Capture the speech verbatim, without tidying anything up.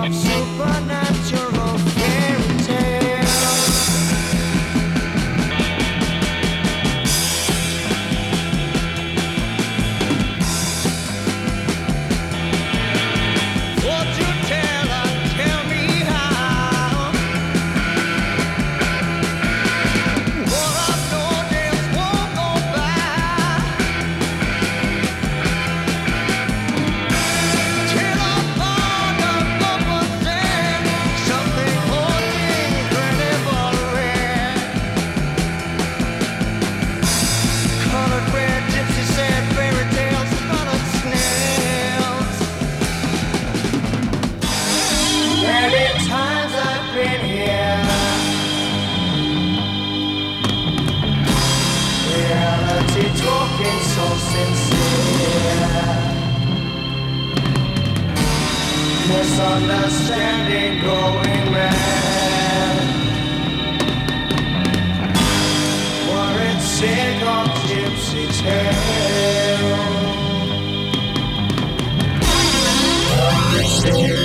supernatural fairy tale. Fortune teller, tell me how. What I know days won't go by. Till I find a woman saying something more incredible rare. Colored red gypsy said fairy tales, colored snails. Many times I've been here. Reality talking so sincere. Misunderstanding going mad. Worried sick of gypsy tale. Worried sick